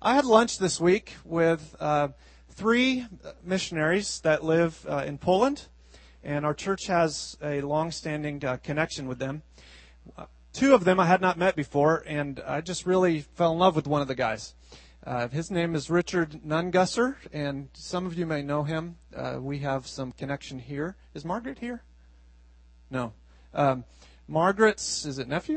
I had lunch this week with three missionaries that live in Poland, and our church has a long-standing connection with them. Two of them I had not met before, and I just really fell in love with one of the guys. His name is Richard Nungusser, and some of you may know him. We have some connection here. Is Margaret here? No. Margaret's, is it nephew?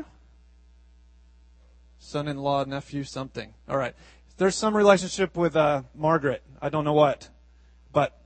Son-in-law, nephew, something. All right. There's some relationship with Margaret. I don't know what, but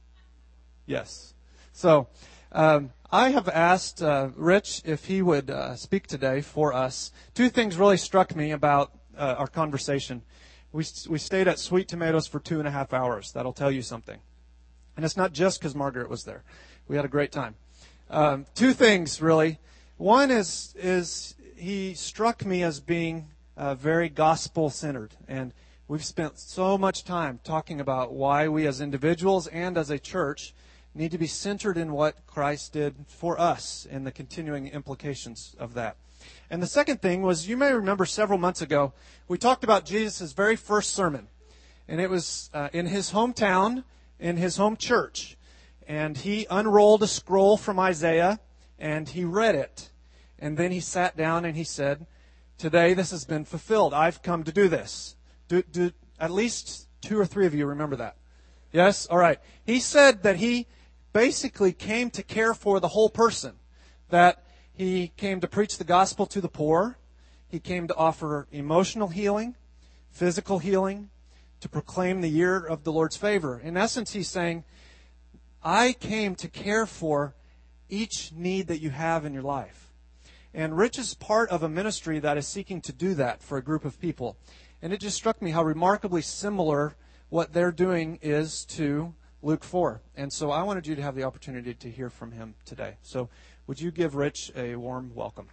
yes. So I have asked Rich if he would speak today for us. Two things really struck me about our conversation. We stayed at Sweet Tomatoes for 2.5 hours. That'll tell you something. And it's not just because Margaret was there. We had a great time. Two things, really. One is he struck me as being very gospel-centered. And we've spent so much time talking about why we as individuals and as a church need to be centered in what Christ did for us and the continuing implications of that. And the second thing was, you may remember several months ago, we talked about Jesus' very first sermon. And it was in his hometown, in his home church. And he unrolled a scroll from Isaiah, and he read it. And then he sat down and he said, "Today this has been fulfilled. I've come to do this." Do at least 2 or 3 of you remember that? Yes? All right. He said that he basically came to care for the whole person. That he came to preach the gospel to the poor. He came to offer emotional healing, physical healing, to proclaim the year of the Lord's favor. In essence, he's saying, I came to care for each need that you have in your life. And Rich is part of a ministry that is seeking to do that for a group of people. And it just struck me how remarkably similar what they're doing is to Luke 4. And so I wanted you to have the opportunity to hear from him today. So would you give Rich a warm welcome?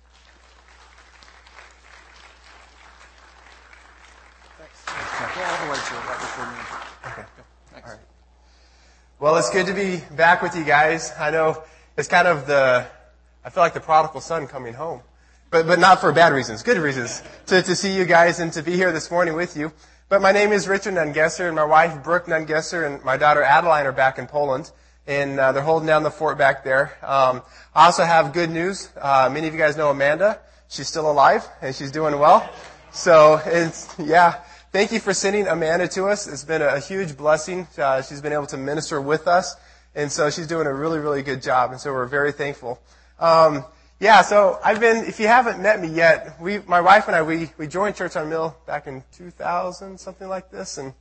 Thanks. Go all the way to it right before me. Okay. Thanks. All right. Well, it's good to be back with you guys. I know it's kind of I feel like the prodigal son coming home. But not for bad reasons, good reasons, to see you guys and to be here this morning with you. But my name is Richard Nungesser, and my wife, Brooke Nungesser, and my daughter, Adeline, are back in Poland. And they're holding down the fort back there. I also have good news. Many of you guys know Amanda. She's still alive, and she's doing well. So, thank you for sending Amanda to us. It's been a huge blessing. She's been able to minister with us. And so she's doing a really, really good job. And so we're very thankful. So if you haven't met me yet, my wife and I, we joined Church on Mill back in 2000, something like this. And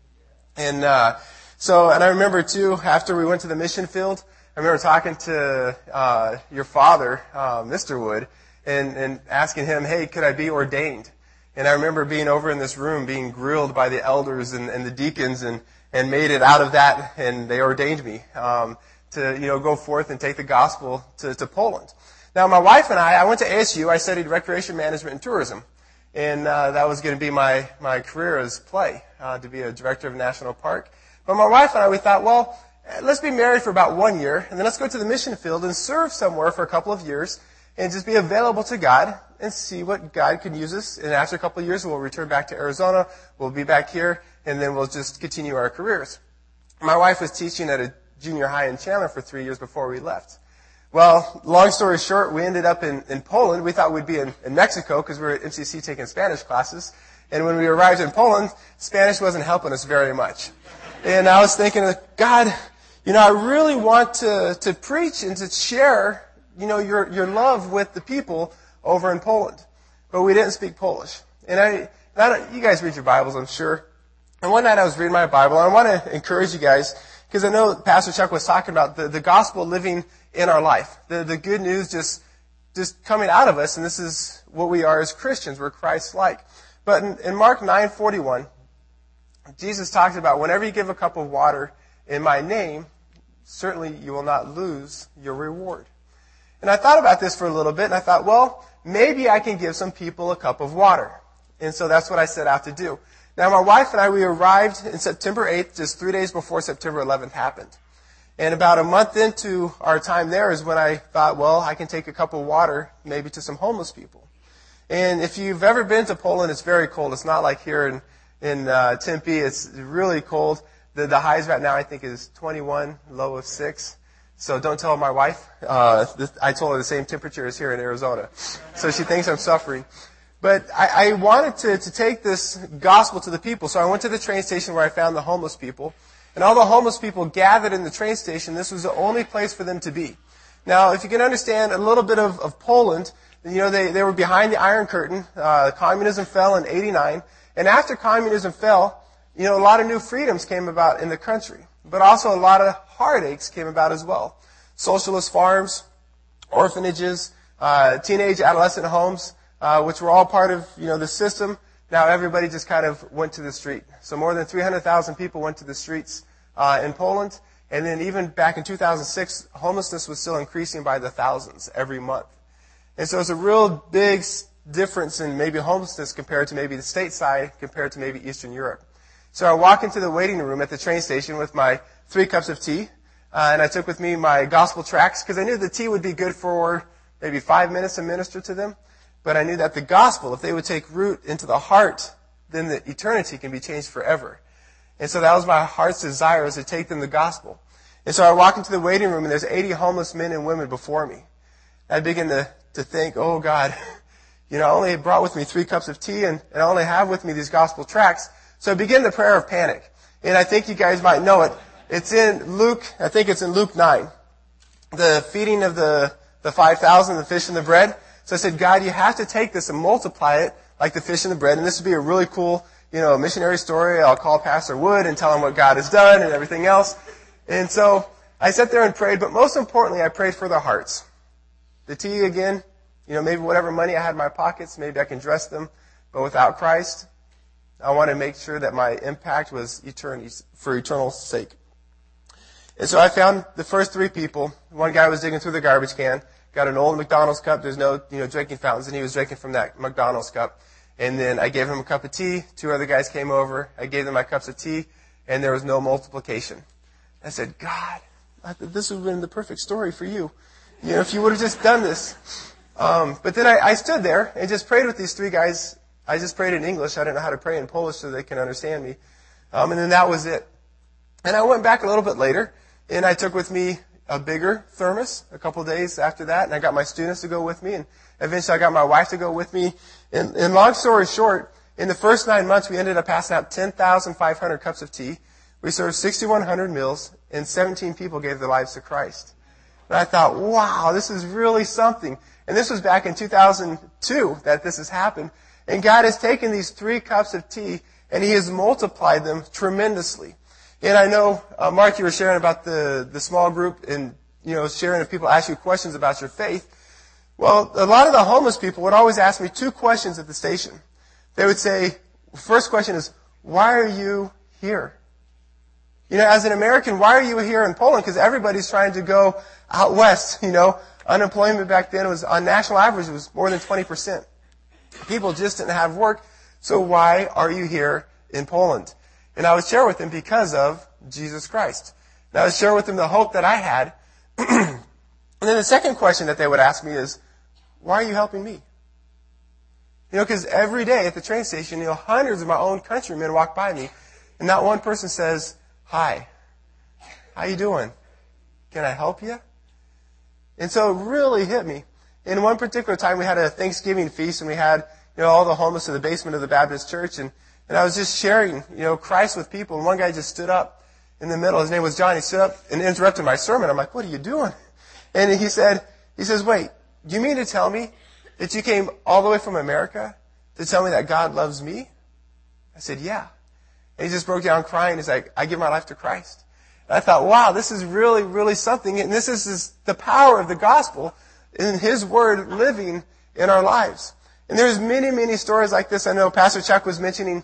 I remember too, after we went to the mission field, I remember talking to, your father, Mr. Wood, and asking him, hey, could I be ordained? And I remember being over in this room, being grilled by the elders and the deacons and made it out of that, and they ordained me, to go forth and take the gospel to Poland. Now, my wife and I went to ASU. I studied recreation management and tourism. And that was going to be my career as play, to be a director of a national park. But my wife and I, we thought, well, let's be married for about 1 year, and then let's go to the mission field and serve somewhere for a couple of years and just be available to God and see what God can use us. And after a couple of years, we'll return back to Arizona. We'll be back here, and then we'll just continue our careers. My wife was teaching at a junior high in Chandler for 3 years before we left. Well, long story short, we ended up in Poland. We thought we'd be in Mexico because we were at MCC taking Spanish classes. And when we arrived in Poland, Spanish wasn't helping us very much. And I was thinking, God, I really want to preach and to share, your love with the people over in Poland. But we didn't speak Polish. And you guys read your Bibles, I'm sure. And one night I was reading my Bible, and I want to encourage you guys, because I know Pastor Chuck was talking about the gospel living in our life. The good news just coming out of us, and this is what we are as Christians. We're Christ-like. But in Mark 9:41, Jesus talks about whenever you give a cup of water in my name, certainly you will not lose your reward. And I thought about this for a little bit, and I thought, well, maybe I can give some people a cup of water. And so that's what I set out to do. Now, my wife and I, we arrived in September 8th, just 3 days before September 11th happened. And about a month into our time there is when I thought, well, I can take a cup of water maybe to some homeless people. And if you've ever been to Poland, it's very cold. It's not like here in Tempe. It's really cold. The highs right now, I think, is 21, low of 6. So don't tell my wife. I told her the same temperature as here in Arizona. So she thinks I'm suffering. But I wanted to take this gospel to the people. So I went to the train station where I found the homeless people. And all the homeless people gathered in the train station. This was the only place for them to be. Now, if you can understand a little bit of Poland, they were behind the Iron Curtain. Communism fell in 89. And after communism fell, a lot of new freedoms came about in the country. But also a lot of heartaches came about as well. Socialist farms, orphanages, teenage adolescent homes, which were all part of, the system. Now everybody just kind of went to the street. So more than 300,000 people went to the streets in Poland. And then even back in 2006, homelessness was still increasing by the thousands every month. And so it's a real big difference in maybe homelessness compared to maybe the stateside, compared to maybe Eastern Europe. So I walk into the waiting room at the train station with my 3 cups of tea, and I took with me my gospel tracts because I knew the tea would be good for maybe 5 minutes to minister to them. But I knew that the gospel, if they would take root into the heart, then the eternity can be changed forever. And so that was my heart's desire, was to take them the gospel. And so I walk into the waiting room, and there's 80 homeless men and women before me. I begin to think, oh God, I only brought with me 3 cups of tea, and I only have with me these gospel tracts. So I begin the prayer of panic. And I think you guys might know it. It's in Luke, I think it's in Luke 9. The feeding of the 5,000, the fish and the bread. So I said, God, you have to take this and multiply it like the fish and the bread. And this would be a really cool, missionary story. I'll call Pastor Wood and tell him what God has done and everything else. And so I sat there and prayed, but most importantly, I prayed for their hearts. The tea again, maybe whatever money I had in my pockets, maybe I can dress them. But without Christ, I want to make sure that my impact was for eternal sake. And so I found the first 3 people. One guy was digging through the garbage can, got an old McDonald's cup. There's no, drinking fountains, and he was drinking from that McDonald's cup. And then I gave him a cup of tea. 2 other guys came over. I gave them my cups of tea, and there was no multiplication. I said, God, this would have been the perfect story for you. If you would have just done this. But then I stood there and just prayed with these 3 guys. I just prayed in English. I didn't know how to pray in Polish so they can understand me. And then that was it. And I went back a little bit later, and I took with me a bigger thermos a couple of days after that, and I got my students to go with me, and eventually I got my wife to go with me. And long story short, in the first 9 months, we ended up passing out 10,500 cups of tea. We served 6,100 meals, and 17 people gave their lives to Christ. And I thought, wow, this is really something. And this was back in 2002 that this has happened. And God has taken these 3 cups of tea, and He has multiplied them tremendously. And I know, Mark, you were sharing about the small group and, sharing if people ask you questions about your faith. Well, a lot of the homeless people would always ask me 2 questions at the station. They would say, first question is, why are you here? As an American, why are you here in Poland? Because everybody's trying to go out west, Unemployment back then was, on national average, it was more than 20%. People just didn't have work. So why are you here in Poland? And I would share with them because of Jesus Christ. And I would share with them the hope that I had. And then the second question that they would ask me is, why are you helping me? Because every day at the train station, hundreds of my own countrymen walk by me, and not one person says, hi, how you doing? Can I help you? And so it really hit me. In one particular time, we had a Thanksgiving feast, and we had, all the homeless in the basement of the Baptist church, and I was just sharing, Christ with people, and one guy just stood up in the middle. His name was John. He stood up and interrupted my sermon. I'm like, what are you doing? And he says, wait, do you mean to tell me that you came all the way from America to tell me that God loves me? I said, yeah. And he just broke down crying. He's like, I give my life to Christ. And I thought, wow, this is really, really something. And this is the power of the gospel in His Word living in our lives. And there's many, many stories like this. I know Pastor Chuck was mentioning,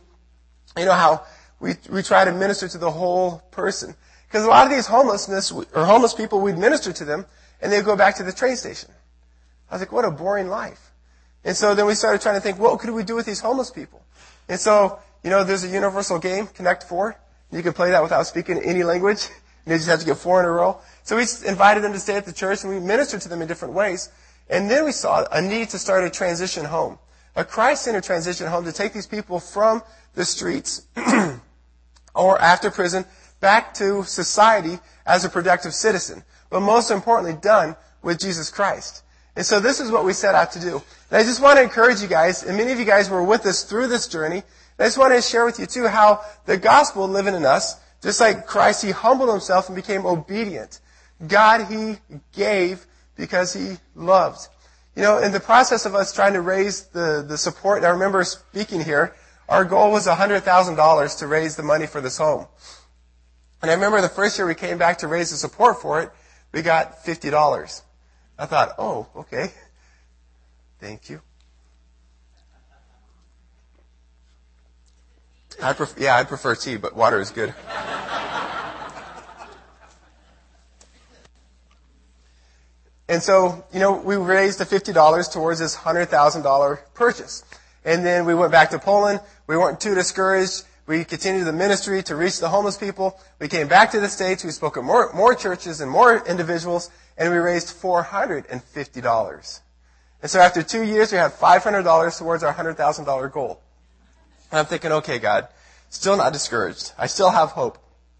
how we try to minister to the whole person. Because a lot of these homeless people, we'd minister to them, and they'd go back to the train station. I was like, what a boring life. And so then we started trying to think, what could we do with these homeless people? And so, there's a universal game, Connect 4. You can play that without speaking any language. You just have to get 4 in a row. So we invited them to stay at the church, and we ministered to them in different ways. And then we saw a need to start a transition home. a Christ-centered transition home to take these people from the streets or after prison back to society as a productive citizen, but most importantly done with Jesus Christ. And so this is what we set out to do. And I just want to encourage you guys, and many of you guys were with us through this journey, and I just want to share with you too how the gospel living in us, just like Christ, He humbled Himself and became obedient. God, He gave because He loved. You know, in the process of us trying to raise the support, and I remember speaking here, our goal was $100,000 to raise the money for this home. And I remember the first year we came back to raise the support for it, we got $50. I thought, oh, okay. Thank you. I prefer tea, but water is good. And so, you know, we raised the $50 towards this $100,000 purchase. And then we went back to Poland. We weren't too discouraged. We continued the ministry to reach the homeless people. We came back to the States. We spoke at more churches and more individuals, and we raised $450. And so after 2 years, we had $500 towards our $100,000 goal. And I'm thinking, okay, God, still not discouraged. I still have hope.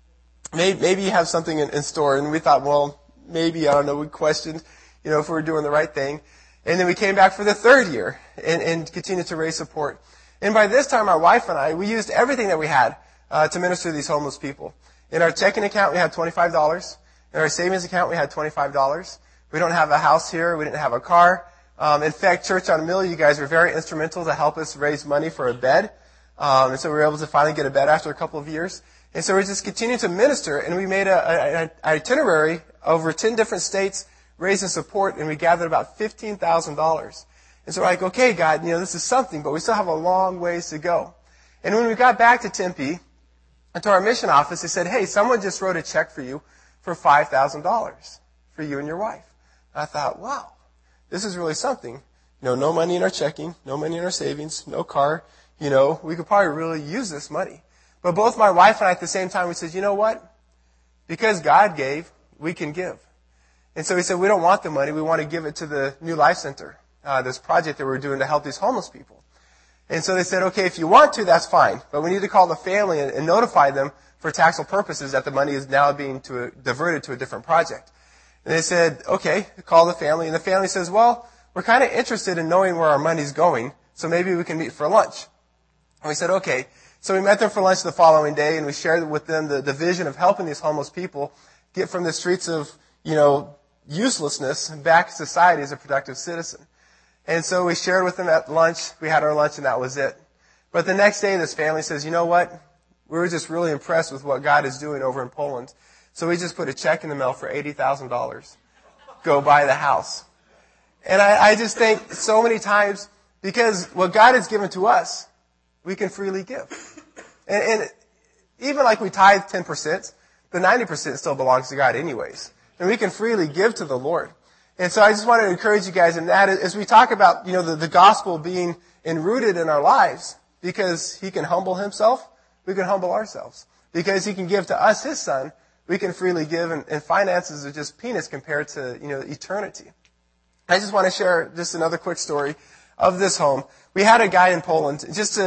Maybe you have something in store. And we thought, well, maybe, I don't know, we questioned, you know, if we were doing the right thing. And then we came back for the third year and continued to raise support. And by this time, my wife and I, we used everything that we had to minister to these homeless people. In our checking account, we had $25. In our savings account, we had $25. We don't have a house here. We didn't have a car. In fact, Church on a Mill, you guys were very instrumental to help us raise money for a bed. And so we were able to finally get a bed after a couple of years. And so we just continued to minister, and we made an itinerary over 10 different states, raising support, and we gathered about $15,000. And so we're like, okay, God, you know, this is something, but we still have a long ways to go. And when we got back to Tempe, and to our mission office, they said, hey, someone just wrote a check for you for $5,000 for you and your wife. And I thought, wow, this is really something. You know, no money in our checking, no money in our savings, no car. You know, we could probably really use this money. But both my wife and I at the same time, we said, you know what? Because God gave, we can give. And so we said, we don't want the money. We want to give it to the New Life Center, this project that we're doing to help these homeless people. And so they said, okay, if you want to, that's fine. But we need to call the family and notify them for taxable purposes that the money is now being diverted to a different project. And they said, okay, call the family. And the family says, well, we're kind of interested in knowing where our money's going, so maybe we can meet for lunch. And we said, okay. So we met them for lunch the following day, and we shared with them the vision of helping these homeless people get from the streets of, you know, uselessness back to society as a productive citizen. And so we shared with them at lunch. We had our lunch, and that was it. But the next day, this family says, you know what? We were just really impressed with what God is doing over in Poland. So we just put a check in the mail for $80,000. Go buy the house. And I just think so many times, because what God has given to us, we can freely give. And even like we tithe 10%, the 90% still belongs to God anyways. And we can freely give to the Lord. And so I just want to encourage you guys in that as we talk about, you know, the gospel being enrooted in our lives, because He can humble Himself, we can humble ourselves. Because He can give to us His Son, we can freely give, and finances are just peanuts compared to, you know, eternity. I just want to share just another quick story of this home. We had a guy in Poland,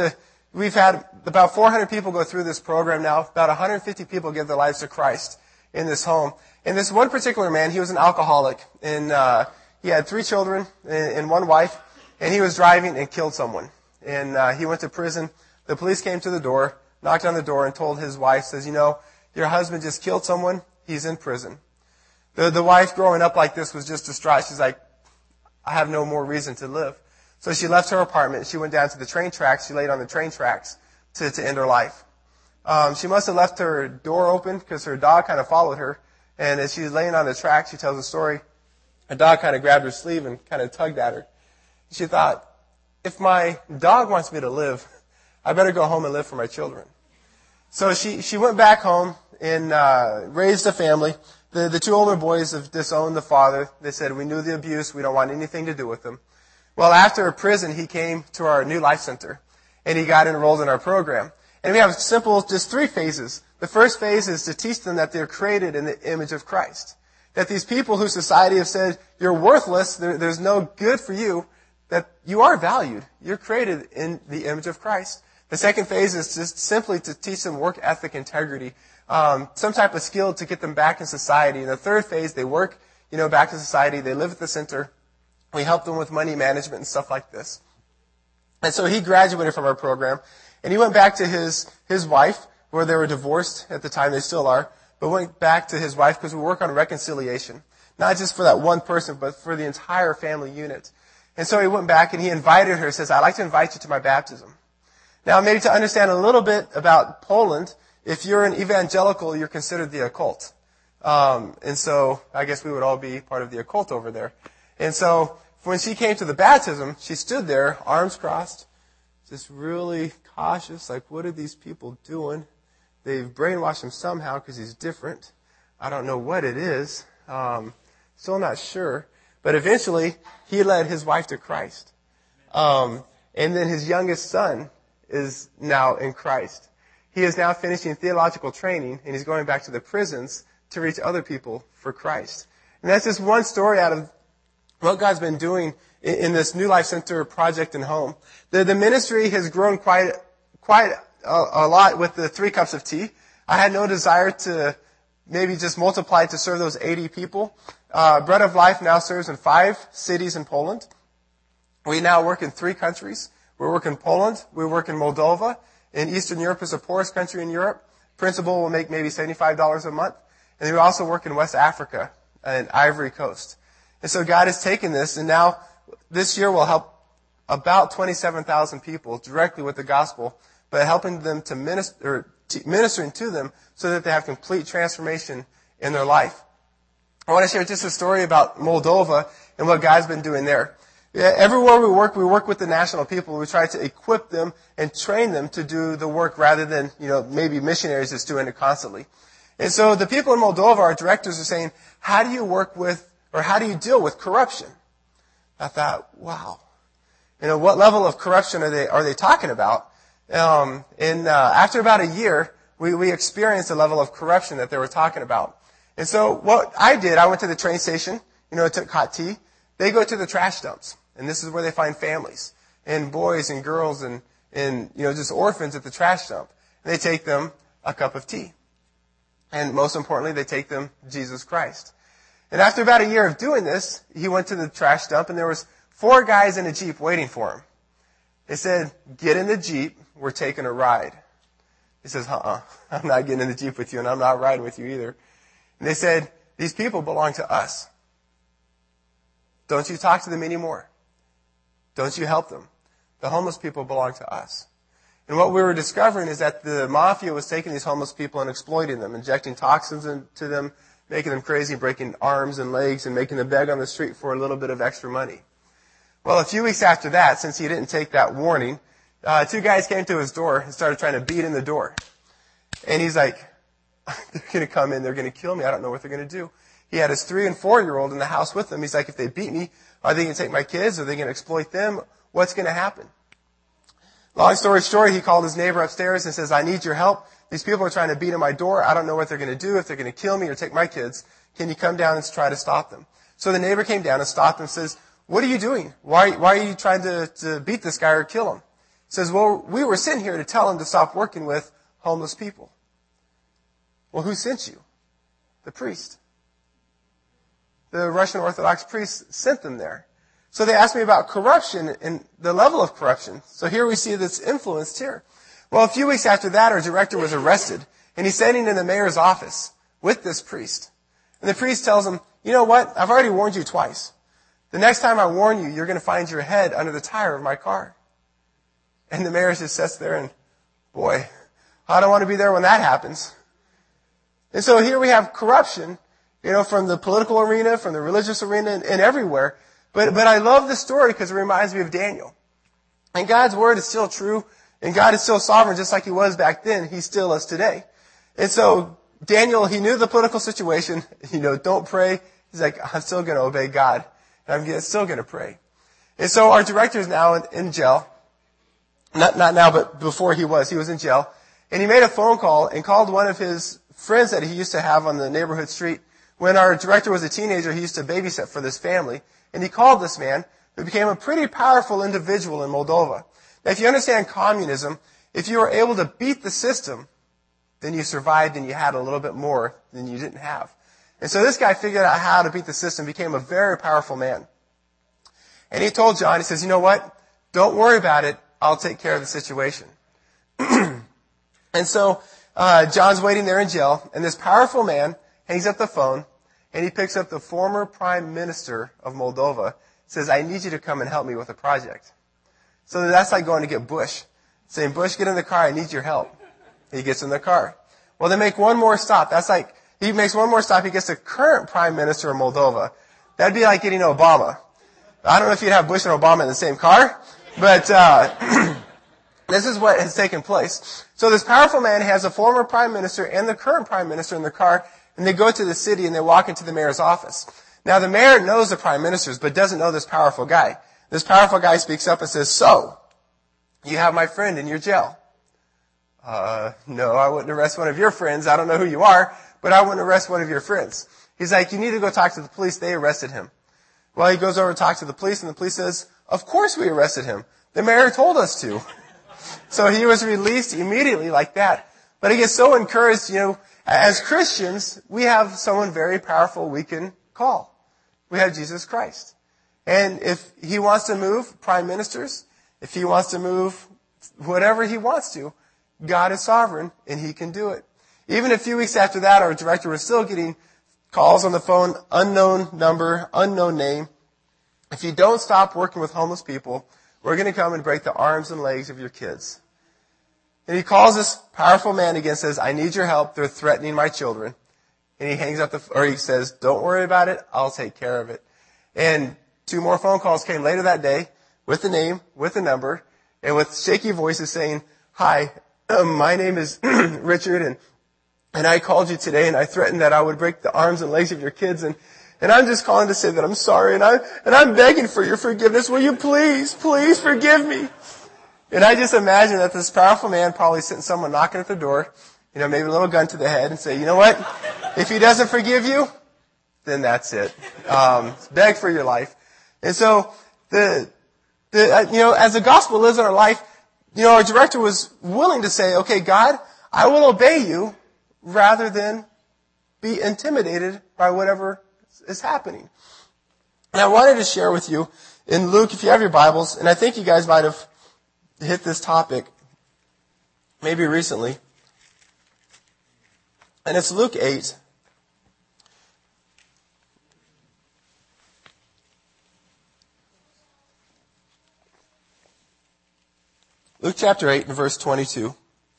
we've had about 400 people go through this program now. About 150 people give their lives to Christ in this home. And this one particular man, he was an alcoholic, and he had 3 children and 1 wife, and he was driving and killed someone. And he went to prison. The police came to the door, knocked on the door, and told his wife, says, you know, your husband just killed someone. He's in prison. The wife, growing up like this, was just distraught. She's like, I have no more reason to live. So she left her apartment. She went down to the train tracks. She laid on the train tracks to end her life. She must have left her door open because her dog kind of followed her. And as she was laying on the tracks, she tells a story. A dog kind of grabbed her sleeve and kind of tugged at her. She thought, if my dog wants me to live, I better go home and live for my children. So she went back home and raised a family. The 2 older boys have disowned the father. They said, we knew the abuse. We don't want anything to do with him. Well, after prison, he came to our New Life Center, and he got enrolled in our program. And we have simple, just 3 phases. The first phase is to teach them that they're created in the image of Christ. That these people who society has said, you're worthless, there's no good for you, that you are valued. You're created in the image of Christ. The second phase is just simply to teach them work ethic, integrity, some type of skill to get them back in society. In the third phase, they work, back in society. They live at the center. We help them with money management and stuff like this. And so he graduated from our program, and he went back to his wife, where they were divorced at the time. They still are, but went back to his wife because we work on reconciliation. Not just for that one person, but for the entire family unit. And so he went back and he invited her, says, I'd like to invite you to my baptism. Now, maybe to understand a little bit about Poland, if you're an evangelical, you're considered the occult. And so I guess we would all be part of the occult over there. And so when she came to the baptism, she stood there, arms crossed, just really cautious, like, what are these people doing? They've brainwashed him somehow because he's different. I don't know what it is. Still not sure. But eventually, he led his wife to Christ. And then his youngest son is now in Christ. He is now finishing theological training, and he's going back to the prisons to reach other people for Christ. And that's just one story out of what God's been doing in this New Life Center project and home. The ministry has grown quite a lot with the 3 cups of tea. I had no desire to maybe just multiply to serve those 80 people. Bread of Life now serves in 5 cities in Poland. We now work in 3 countries. We work in Poland. We work in Moldova. In Eastern Europe is the poorest country in Europe. Principal will make maybe $75 a month. And then we also work in West Africa and Ivory Coast. And so God has taken this, and now this year we'll help about 27,000 people directly with the gospel, but helping them to ministering to them so that they have complete transformation in their life. I want to share just a story about Moldova and what God's been doing there. Everywhere we work with the national people. We try to equip them and train them to do the work rather than, maybe missionaries just doing it constantly. And so the people in Moldova, our directors, are saying, how do you deal with corruption? I thought, wow. What level of corruption are they talking about? After about a year, we experienced a level of corruption that they were talking about. And so what I did, I went to the train station, took hot tea. They go to the trash dumps. And this is where they find families and boys and girls and just orphans at the trash dump. And they take them a cup of tea. And most importantly, they take them Jesus Christ. And after about a year of doing this, he went to the trash dump and there was 4 guys in a Jeep waiting for him. They said, get in the Jeep, we're taking a ride. He says, I'm not getting in the Jeep with you and I'm not riding with you either. And they said, these people belong to us. Don't you talk to them anymore. Don't you help them. The homeless people belong to us. And what we were discovering is that the mafia was taking these homeless people and exploiting them, injecting toxins into them, making them crazy, breaking arms and legs, and making them beg on the street for a little bit of extra money. Well, a few weeks after that, since he didn't take that warning, 2 guys came to his door and started trying to beat in the door. And he's like, they're going to come in, they're going to kill me, I don't know what they're going to do. He had his 3 and 4-year-old in the house with him. He's like, if they beat me, are they going to take my kids? Are they going to exploit them? What's going to happen? Long story short, he called his neighbor upstairs and says, I need your help. These people are trying to beat in my door. I don't know what they're going to do, if they're going to kill me or take my kids. Can you come down and try to stop them? So the neighbor came down and stopped him and says, what are you doing? Why are you trying to beat this guy or kill him? He says, well, we were sent here to tell him to stop working with homeless people. Well, who sent you? The priest. The Russian Orthodox priest sent them there. So they asked me about corruption and the level of corruption. So here we see this influenced here. Well, a few weeks after that, our director was arrested, and he's standing in the mayor's office with this priest. And the priest tells him, you know what? I've already warned you twice. The next time I warn you, you're going to find your head under the tire of my car. And the mayor just sits there and, boy, I don't want to be there when that happens. And so here we have corruption, from the political arena, from the religious arena, and everywhere. But I love this story because it reminds me of Daniel. And God's word is still true, and God is still sovereign, just like he was back then. He still is today. And so Daniel, he knew the political situation. Don't pray. He's like, I'm still going to obey God, and I'm still going to pray. And so our director is now in jail. Not now, but before he was in jail. And he made a phone call and called one of his friends that he used to have on the neighborhood street. When our director was a teenager, he used to babysit for this family. And he called this man who became a pretty powerful individual in Moldova. Now, if you understand communism, if you were able to beat the system, then you survived and you had a little bit more than you didn't have. And so this guy figured out how to beat the system, became a very powerful man. And he told John, he says, you know what? Don't worry about it. I'll take care of the situation. And so John's waiting there in jail, and this powerful man hangs up the phone, and he picks up the former prime minister of Moldova, says, I need you to come and help me with a project. So that's like going to get Bush, saying, Bush, get in the car, I need your help. He gets in the car. Well, they make one more stop. That's like, he makes one more stop, he gets the current prime minister of Moldova. That'd be like getting Obama. I don't know if you'd have Bush and Obama in the same car, but this is what has taken place. So this powerful man has a former prime minister and the current prime minister in the car, and they go to the city and they walk into the mayor's office. Now the mayor knows the prime ministers, but doesn't know this powerful guy. This powerful guy speaks up and says, so, you have my friend in your jail. No, I wouldn't arrest one of your friends. I don't know who you are, but I wouldn't arrest one of your friends. He's like, you need to go talk to the police. They arrested him. Well, he goes over to talk to the police, and the police says, of course we arrested him. The mayor told us to. So he was released immediately like that. But he gets so encouraged, as Christians, we have someone very powerful we can call. We have Jesus Christ. And if he wants to move prime ministers, if he wants to move whatever he wants to, God is sovereign, and he can do it. Even a few weeks after that, our director was still getting calls on the phone, unknown number, unknown name. If you don't stop working with homeless people, we're going to come and break the arms and legs of your kids. And he calls this powerful man again and says, I need your help. They're threatening my children. And he hangs up he says, don't worry about it. I'll take care of it. And 2 more phone calls came later that day with the name, with the number, and with shaky voices saying, hi, my name is Richard, and I called you today, and I threatened that I would break the arms and legs of your kids, and I'm just calling to say that I'm sorry, and I'm begging for your forgiveness. Will you please forgive me? And I just imagine that this powerful man probably sitting someone knocking at the door, maybe a little gun to the head, and say, you know what? If he doesn't forgive you, then that's it. Beg for your life. And so as the gospel lives in our life, our director was willing to say, okay, God, I will obey you rather than be intimidated by whatever is happening. And I wanted to share with you in Luke, if you have your Bibles, and I think you guys might have hit this topic maybe recently. And it's Luke 8. Luke chapter 8 and verse 22.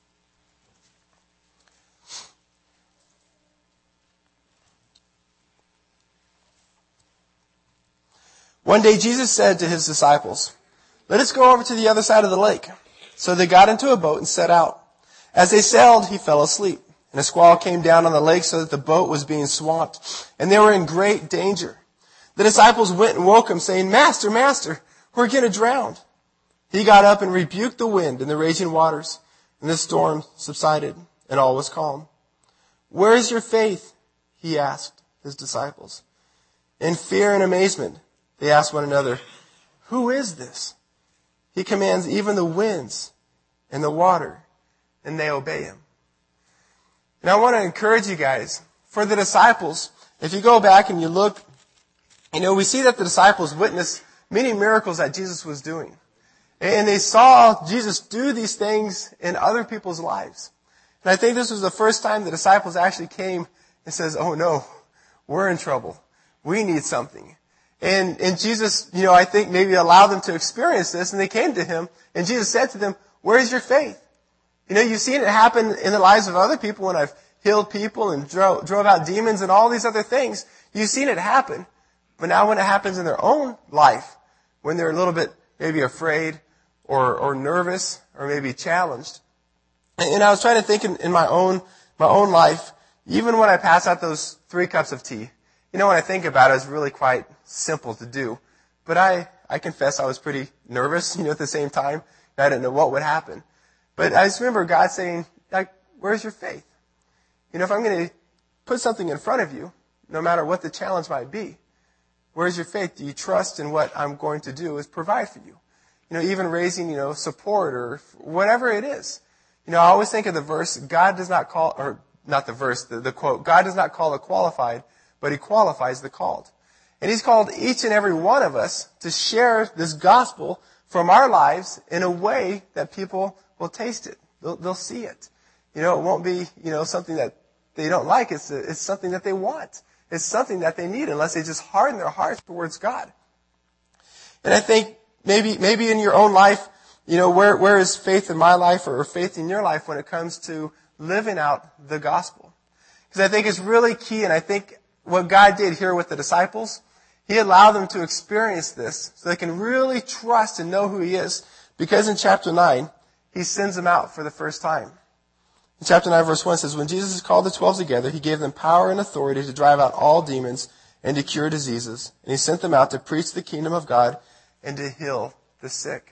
One day Jesus said to his disciples, let us go over to the other side of the lake. So they got into a boat and set out. As they sailed, he fell asleep. And a squall came down on the lake so that the boat was being swamped. And they were in great danger. The disciples went and woke him, saying, Master, Master, we're going to drown. He got up and rebuked the wind and the raging waters. And the storm subsided, and all was calm. Where is your faith? He asked his disciples. In fear and amazement, they asked one another, who is this? He commands even the winds and the water, and they obey him. And I want to encourage you guys, for the disciples, if you go back and you look, we see that the disciples witnessed many miracles that Jesus was doing. And they saw Jesus do these things in other people's lives. And I think this was the first time the disciples actually came and says, oh no, we're in trouble. We need something. And Jesus, I think maybe allowed them to experience this, and they came to him, and Jesus said to them, where's your faith? You've seen it happen in the lives of other people when I've healed people and drove out demons and all these other things. You've seen it happen. But now when it happens in their own life, when they're a little bit maybe afraid or nervous or maybe challenged. And I was trying to think in my own life, even when I pass out those 3 cups of tea, when I think about it, it's really quite simple to do. But I confess I was pretty nervous, at the same time. I didn't know what would happen. But I just remember God saying, where's your faith? If I'm going to put something in front of you, no matter what the challenge might be, Where's your faith? Do you trust in what I'm going to do is provide for you? Even raising, support or whatever it is. I always think of the verse, God does not call, or not the verse, the quote, God does not call the qualified, but He qualifies the called. And He's called each and every one of us to share this gospel from our lives in a way that people will taste it. They'll see it. It won't be, something that they don't like. It's something that they want. It's something that they need unless they just harden their hearts towards God. And I think maybe in your own life, where is faith in my life or faith in your life when it comes to living out the gospel? Because I think it's really key, and I think what God did here with the disciples, He allowed them to experience this so they can really trust and know who He is. Because in chapter 9, He sends them out for the first time. In chapter 9, verse 1 says, when Jesus called the 12 together, He gave them power and authority to drive out all demons and to cure diseases. And He sent them out to preach the kingdom of God and to heal the sick.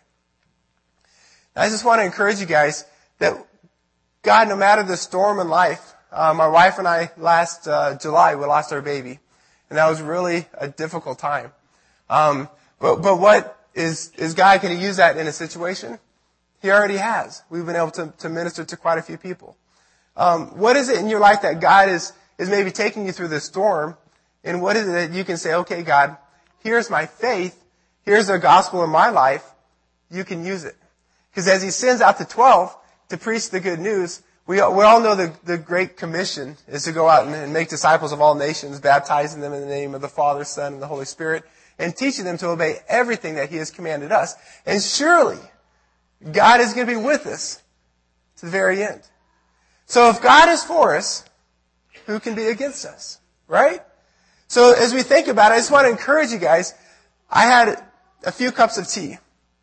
I just want to encourage you guys that God, no matter the storm in life, my wife and I last July, we lost our baby. And that was really a difficult time. But what is God going to use that in a situation? He already has. We've been able to minister to quite a few people. What is it in your life that God is maybe taking you through this storm? And what is it that you can say, okay, God, here's my faith. Here's the gospel in my life. You can use it. Because as He sends out the 12 to preach the good news, we all know the Great Commission is to go out and make disciples of all nations, baptizing them in the name of the Father, Son, and the Holy Spirit, and teaching them to obey everything that He has commanded us. And surely, God is going to be with us to the very end. So if God is for us, who can be against us? Right? So as we think about it, I just want to encourage you guys. I had a few cups of tea.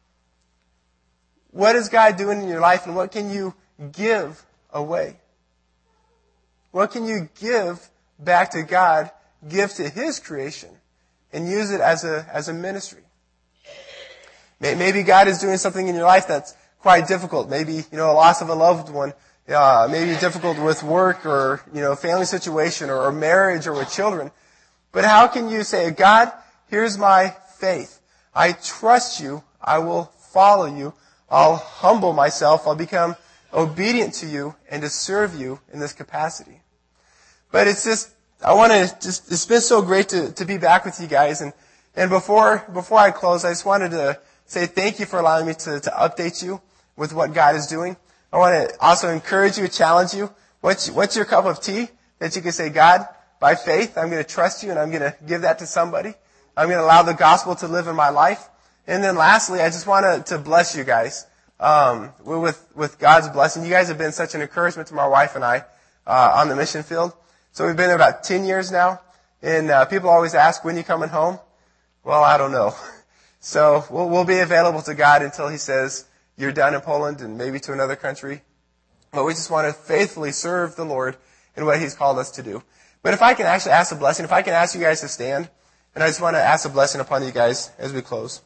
What is God doing in your life, and what can you give away? What can you give back to God, give to His creation, and use it as a ministry? Maybe God is doing something in your life that's quite difficult. Maybe, a loss of a loved one. Maybe difficult with work or, family situation or marriage or with children. But how can you say, God, here's my faith. I trust you. I will follow you. I'll humble myself. I'll become obedient to you and to serve you in this capacity. But it's been so great to be back with you guys. And before I close, I just wanted to say thank you for allowing me to update you with what God is doing. I want to also encourage you, challenge you. What's your cup of tea that you can say, God, by faith, I'm going to trust you and I'm going to give that to somebody. I'm going to allow the gospel to live in my life. And then lastly, I just want to bless you guys. With God's blessing. You guys have been such an encouragement to my wife and I, on the mission field. So we've been there about 10 years now. And, people always ask, when are you coming home? Well, I don't know. So we'll be available to God until He says, you're done in Poland and maybe to another country. But we just want to faithfully serve the Lord in what He's called us to do. But if I can actually ask a blessing, if I can ask you guys to stand, and I just want to ask a blessing upon you guys as we close.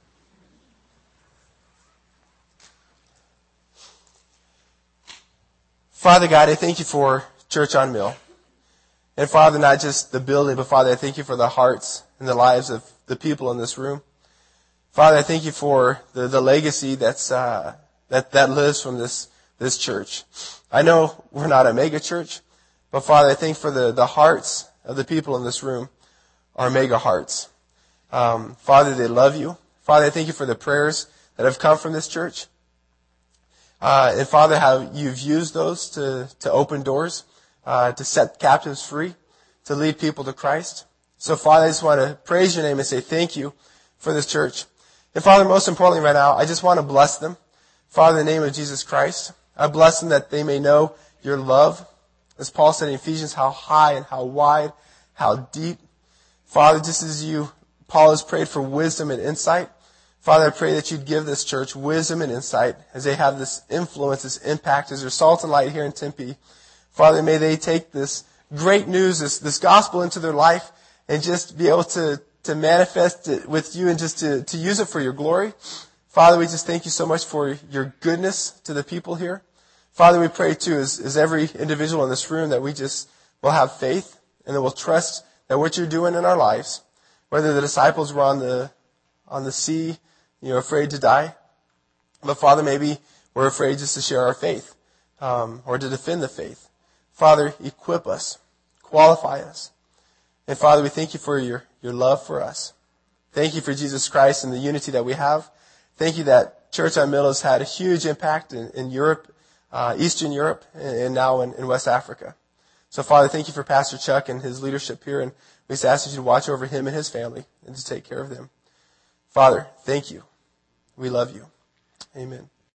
Father God, I thank you for Church on Mill. And Father, not just the building, but Father, I thank you for the hearts and the lives of the people in this room. Father, I thank you for the legacy that lives from this church. I know we're not a mega church, but Father, I thank for the hearts of the people in this room are mega hearts. Father, they love you. Father, I thank you for the prayers that have come from this church. And Father, how you've used those to open doors, to set captives free, to lead people to Christ. So Father, I just want to praise your name and say thank you for this church. And Father, most importantly right now, I just want to bless them. Father, in the name of Jesus Christ, I bless them that they may know your love. As Paul said in Ephesians, how high and how wide, how deep. Father, just as Paul has prayed for wisdom and insight, Father, I pray that you'd give this church wisdom and insight as they have this influence, this impact, as their salt and light here in Tempe. Father, may they take this great news, this gospel into their life and just be able to manifest it with you and just to use it for your glory. Father, we just thank you so much for your goodness to the people here. Father, we pray too, as every individual in this room, that we just will have faith and that we'll trust that what you're doing in our lives, Whether the disciples were on the sea, afraid to die. But Father, maybe we're afraid just to share our faith, or to defend the faith. Father, equip us, qualify us. And Father, we thank you for your love for us. Thank you for Jesus Christ and the unity that we have. Thank you that Church on Mill has had a huge impact in Europe, Eastern Europe, and now in West Africa. So Father, thank you for Pastor Chuck and his leadership here, and we just ask that you to watch over him and his family and to take care of them. Father, thank you. We love you. Amen.